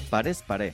parez pare.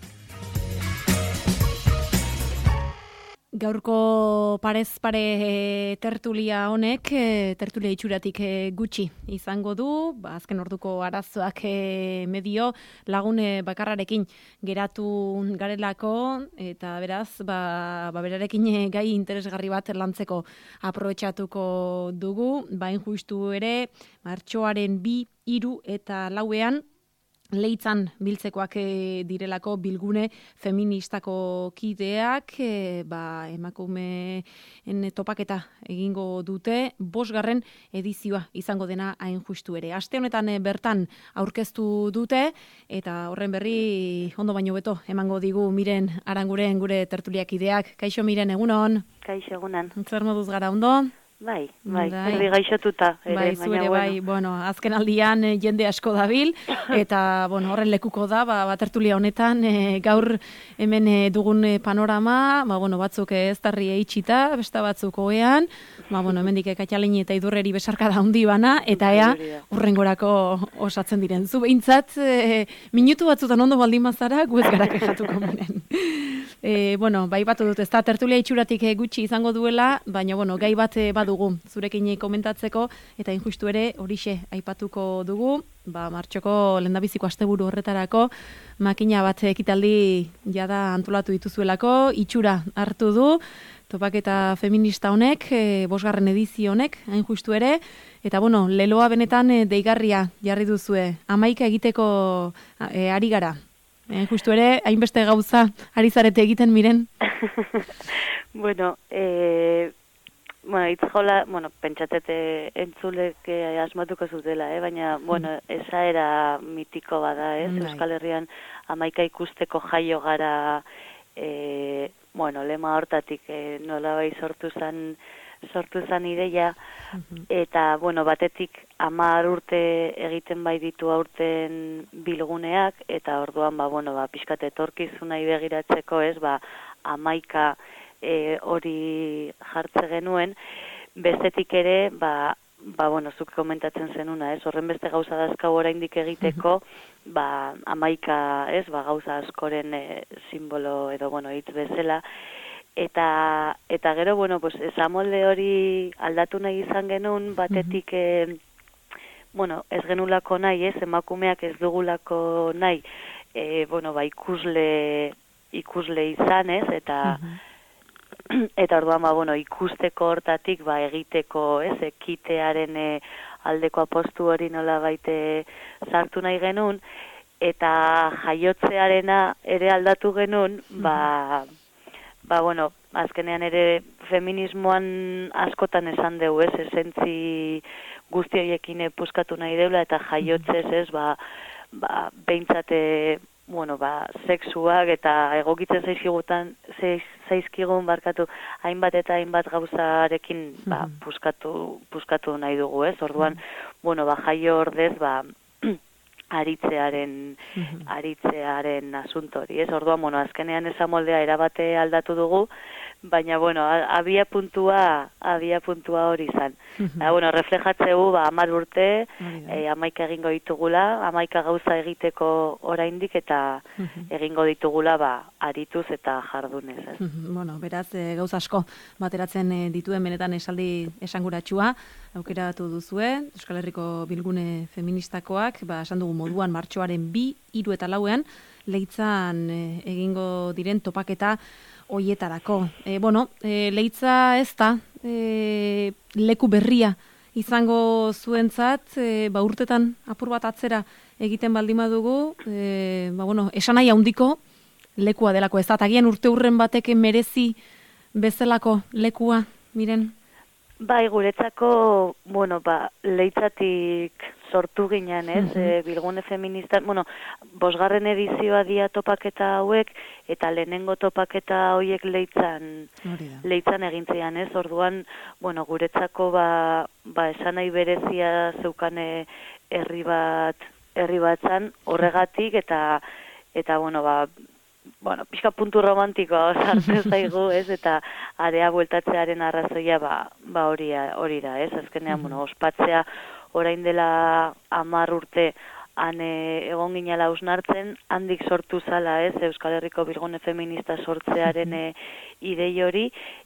Gaurko parez pare tertulia honek, tertulia itxuratik gutxi izango du, azken orduko arazoak medio lagune bakarrarekin geratu garelako, eta beraz, berarekin gai interesgarri bat lantzeko aprobetxatuko dugu, bain justu ere, martxoaren 2, 3 eta 4 Leitzan biltzekoak direlako bilgune feministako kideak, emakumeen topaketa egingo dute, 5. edizioa izango dena hain justu ere. Aste honetan bertan aurkeztu dute, eta horren berri ondo baino beto emango digu Miren Aranguren gure tertuliak ideak. Kaixo Miren, egunon? Kaixo, egunan. Zer moduz gara, ondo? Bai, erdi gaixotuta. Bai, zuere, bueno, azken aldian jende asko dabil, eta, horren lekuko da, tertulia honetan, gaur hemen dugun panorama, batzuk ez darri eitxita, beste batzuk oean, hemendik Katxalein eta Idurreri besarkada handi bana, eta ea, urrengorako osatzen diren. Zu behintzat, minutu batzutan ondo baldin mazara, gu ez gara kexatuko menen. Bai batu dut, ez da tertulia itxuratik gutxi izango duela, baina, gai bat badugu zurekin komentatzeko, eta injustu ere horixe aipatuko dugu, martxoko lehendabiziko asteburu horretarako, makina bat ekitaldi jada antolatu dituzuelako, itxura hartu du, topaketa feminista honek, 5. edizio honek, hain justu ere, eta leloa benetan deigarria jarri duzue, 11 egiteko ari gara. Justu ere, hainbeste gauza ari zarete egiten, Miren? Itzola, pentsatzete entzulek asmatuko zutela, baina, esaera mitiko bada, Euskal Herrian 11 ikusteko jaio gara, lema hortatik nolabai sortu zan ideia, eta, batetik 10 urte egiten bai ditu aurten bilguneak, eta orduan, pixkat etorkizunai begiratzeko, 11 hori jartze genuen, bestetik ere, zuk komentatzen zenuna, horren beste gauza dazkau oraindik egiteko, 11, gauza askoren simbolo edo, hitz bezala, eta gero, esamolde hori aldatu nahi izan genuen, batetik, ez genulako nahi, emakumeak ez dugulako nahi, ikusle izan, eta orduan, ikusteko hortatik, egiteko, ekitearen aldeko apostu hori nola baite sartu nahi genuen, eta jaiotzearena ere aldatu genuen, azkenean ere feminismoan askotan esan dugu, esentzi guzti horiekin puskatu nahi deula, eta jaiotzez, behintzate, sexuak eta egokitzen zaizkigun hainbat eta hainbat gauzarekin puskatu nahi dugu, Orduan, jaio ordez, aritzearen asuntori, Orduan, azkenean esamoldea erabate aldatu dugu, baina, abia puntua hori izan. Reflejatzeu, 10 urte, 11 egingo ditugula, 11 gauza egiteko oraindik, eta egingo ditugula, arituz eta jardunez. Beraz, gauza asko bateratzen dituen benetan esaldi esanguratsua, aukeratu duzue, Euskal Herriko bilgune feministakoak, esan dugu moduan martxoaren 2, 3 eta 4 Leitzan egingo diren topaketa hoietarako. Leitza ez da leku berria izango zuentzat, urtetan apur bat atzera egiten baldin badugu, esan nahi handiko lekua delako, ez da, agian urte hurren batek merezi bezalako lekua, Miren? Bai, guretzako, Leitzatik sortu ginen, bilgune feminista, 5. edizioa dia topaketa hauek, eta lehenengo topaketa hauek Leitzan egintzean, Orduan, guretzako, esan nahi berezia zeukane herri bat zan, horregatik, eta pixka puntu romantikoa sartzen zaigu, eta area bueltatzearen arrazoia hori da, Azkenean, ospatzea orain dela 10 urte han egon ginela hausnartzen, handik sortu zala, ez, Euskal Herriko Bilgune Feminista sortzearen idei hori,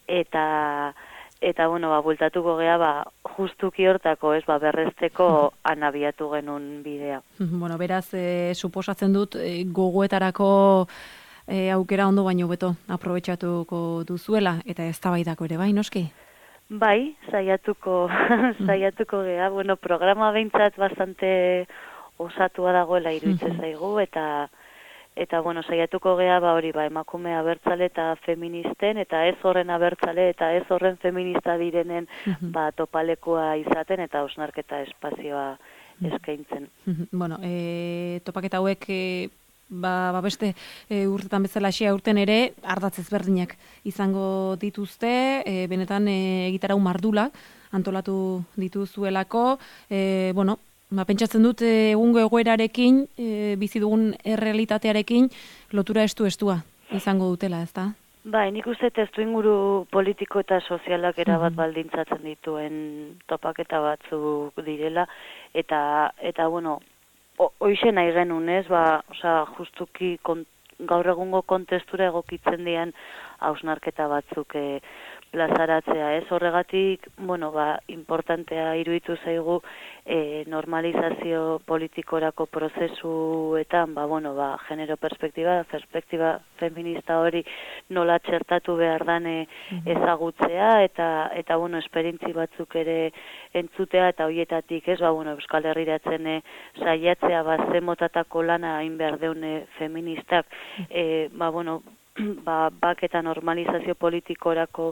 eta bueno, bueltatuko gea, justuki hortako, ez, berrezteko anabiatu genuen bidea. Bueno, beraz, suposatzen dut, gogoetarako aukera ondo baino beto aprobetxatuko duzuela, eta eztabaidako ere, bai, noski? Bai, saiatuko gea. Bueno, programa behintzat bastante osatua dagoela iruditzen zaigu, eta bueno, saiatuko gea hori emakume abertzale eta feministen, eta ez horren abertzale eta ez horren feminista direnen topalekua izaten eta hausnarketa espazioa eskaintzen. Bueno, topaketa hauek beste urtetan bezala urten ere ardatz ezberdinak izango dituzte, benetan egitarau mardulak antolatu dituzuelako, bueno, pentsatzen dut egungo egoerarekin, bizi dugun errealitatearekin lotura estua izango dutela, ezta? Bai, nik uste testu inguru politiko eta sozialak erabat baldintzatzen dituen topaketa batzuk direla, eta bueno, hoize nahi genuen, ez, justuki gaur egungo kontestura egokitzen dian hausnarketa batzuk plazaratzea, ez, horregatik, bueno, importantea iruditu zaigu normalizazio politikorako prozesuetan, bueno, genero perspektiba feminista hori nola txertatu behar dan ezagutzea, eta bueno, esperientzi batzuk ere entzutea, eta hoietatik, ez, bueno, Euskal Herriratzen saiatzea, ze motatako lana hain behar deune feministak, bueno, bak eta normalizazio politikorako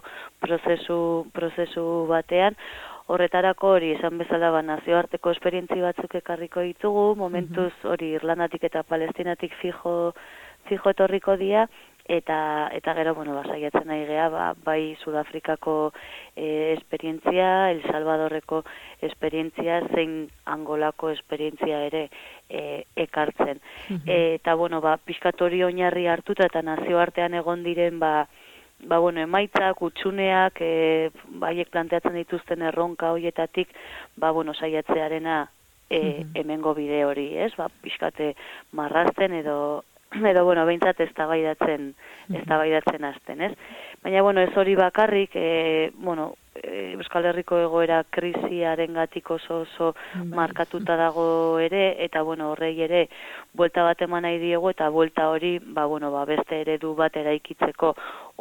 prozesu batean, horretarako hori esan bezala nazioarteko esperientzi batzuk ekarriko ditugu, momentuz hori Irlandatik eta Palestinatik fijo etorriko dira, eta gero, bueno, saiatzen nahi gea, bai Sudafrikako esperientzia, El Salvadorreko esperientzia, zein Angolako esperientzia ere ekartzen. Eta, bueno, pixkatori oinarri hartuta eta nazioartean egon diren, bueno, emaitzak, utxuneak, baiek planteatzen dituzten erronka hoietatik, bueno, saiatzearena hemengo bide hori, ez? Pixkate marrazten edo bueno, behintzat eztabaidatzen hasten, ez? Baina, bueno, ez hori bakarrik, bueno, Euskal Herriko egoera krisiarengatik oso markatuta dago ere, eta, bueno, horrei ere buelta bat eman nahi diegu, eta buelta hori, bueno, beste eredu bat eraikitzeko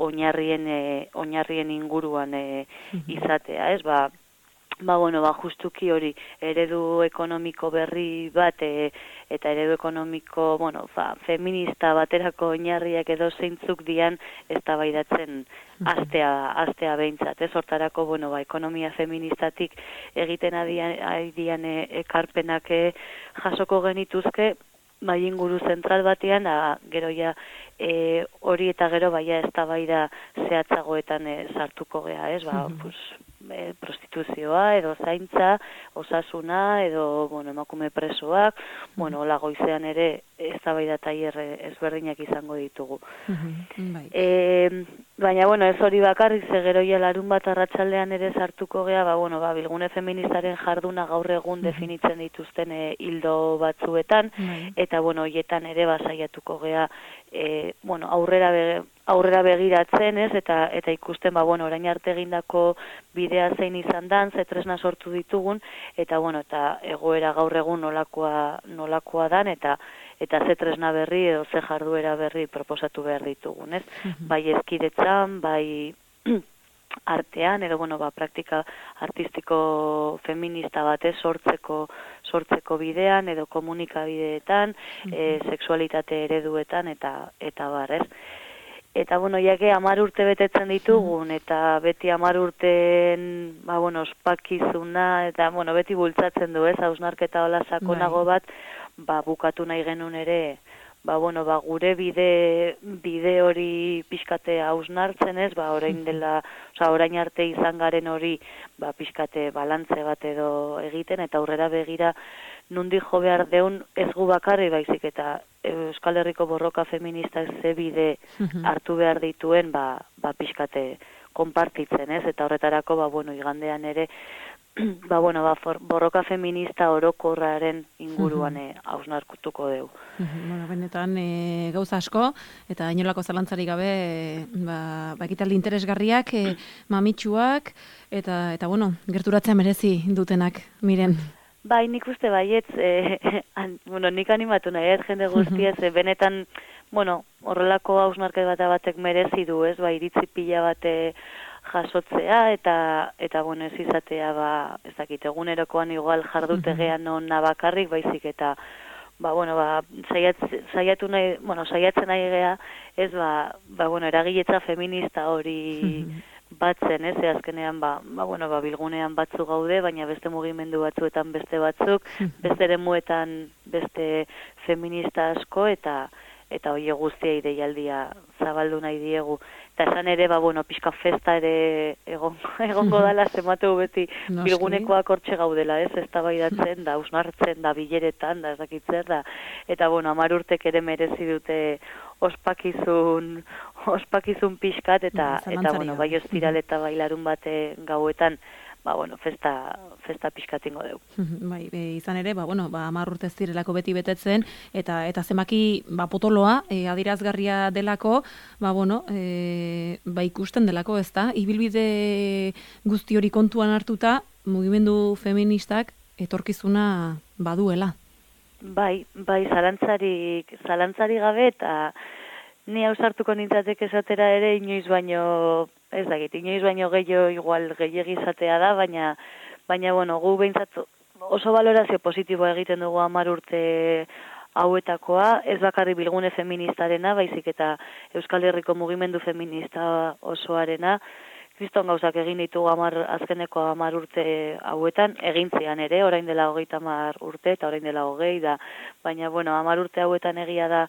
oinarrien inguruan izatea, ez? Bueno, justuki hori eredu ekonomiko berri bat eta eredu ekonomiko, bueno, feminista baterako oinarriak edo zeintzuk dian eztabaidatzen astea behintzat, ez? Hortarako, bueno, ekonomia feministatik egiten ari dian ekarpenak jasoko genituzke, inguru zentral batean, gero ja hori eta gero eztabaida zehatzagoetan sartuko gea, ez? Prostituzioa, edo zaintza, osasuna, edo, bueno, emakume presoak, bueno, goizean ere eztabaida tailer ezberdinak izango ditugu. Baina, bueno, ez hori bakarrik, gero ja larun bat arratsaldean ere sartuko gea, bueno, Bilgune Feministaren jarduna gaur egun definitzen dituzten hildo batzuetan, eta, bueno, hoietan ere saiatuko gea, bueno, aurrera begiratzen, ez, eta ikusten, bueno, orain arte egindako bidea zein izan dan, ze tresna sortu ditugun, eta, bueno, eta egoera gaur egun nolakoa dan, eta ze tresna berri edo ze jarduera berri proposatu behar ditugun, ez? Bai ezkidetzan, bai artean, edo, bueno, praktika artistiko feminista batez sortzeko bidean, edo komunikabideetan, sexualitate ereduetan, eta bar, ez? Eta, bueno, jake 10 urte betetzen ditugun, eta beti 10 urten, bueno, ospakizuna, eta, bueno, beti bultzatzen du, ez, hausnarketa hola sakonago bat, bukatu nahi genuen ere, bueno, gure bide hori pixkate hausnartzen, ez, orain arte izan garen hori, pixkate balantze bat edo egiten, eta aurrera begira nundi jo behar deun ez gu bakarri baizik, eta Euskal Herriko borroka feminista ze bide hartu behar dituen, pixkate konpartitzen, ez, eta horretarako, bueno, igandean ere borroka feminista orokorraren inguruan hausnartuko dugu. Bueno, benetan gauza asko, eta inolako zalantzarik gabe, ekitaldi interesgarriak, mamitsuak, eta bueno, gerturatzea merezi dutenak, Miren. Bai, nik uste baietz, nik animatu nahi, jende guztiez, benetan, horrelako hausnarket batek merezi du, ez, iritzi pila bate jasotzea, eta ez izatea, ez dakit, egunerokoan igual jardutegean onna bakarrik, baizik, eta, saiatzen nahi gea, ez, eragiletza feminista hori batzen, ez, azkenean, bilgunean batzu gaude, baina beste mugimendu batzuetan beste batzuk, beste eremuetan beste feminista asko, eta hori guztiei deialdia zabaldu nahi diegu. Eta esan ere, pixka festa ere egongo dala, zematu beti bilgunekoak hortxe gaudela, ez, eztabaidatzen da, usnartzen da, bileretan, da, ez dakitzer da, eta 10 urtek ere merezi dute ospakizun pixkat, eta bai ostiral eta bailarun bate gauetan, festa pixkatingo dugu. Bai, izan ere, 10 urte ez direlako beti betetzen, eta zemaki potoloa, adirazgarria delako, ikusten delako, ez da, ibilbide guzti hori kontuan hartuta, mugimendu feministak etorkizuna baduela. Bai, zalantzarik gabe, eta ni hausartuko nintzatek esatera ere inoiz baino gehiago igual gehiagi izatea da, baina gu behintzat oso valorazio positiboa egiten dugu 10 urte hauetakoa, ez bakarri bilgune feministarena, baizik eta Euskal Herriko mugimendu feminista osoarena, kriston gauzak egin ditugu azkeneko 10 urte hauetan, egintzean ere, orain dela 30 urte, eta orain dela 20, baina 10 urte hauetan egia da,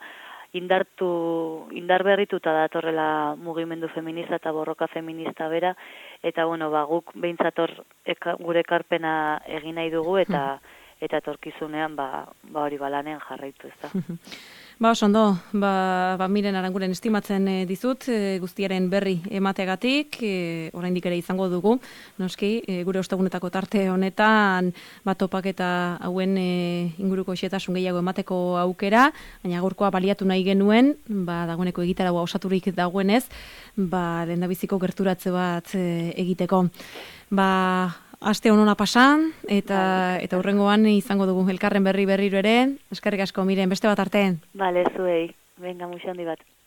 indar berrituta datorrela mugimendu feminista eta borroka feminista bera, eta guk beintzator gure ekarpena egin nahi dugu, eta etorkizunean hori lanean jarraitu, ez da. Osondo, Miren Aranguren estimatzen dizut, guztiaren berri emateagatik, oraindik ere izango dugu, noski, gure ostegunetako tarte honetan, topaketa hauen inguruko xetasun gehiago emateko aukera, baina gaurkoa baliatu nahi genuen, dagoeneko egitaragua osaturik dagoenez, lehendabiziko gerturatze bat egiteko. Aste honona pasan, eta hurrengoan izango dugu elkarren berriro ere. Eskerrik asko, Miren, beste bat arte. Bale, zuei. Venga, muxo handi bat.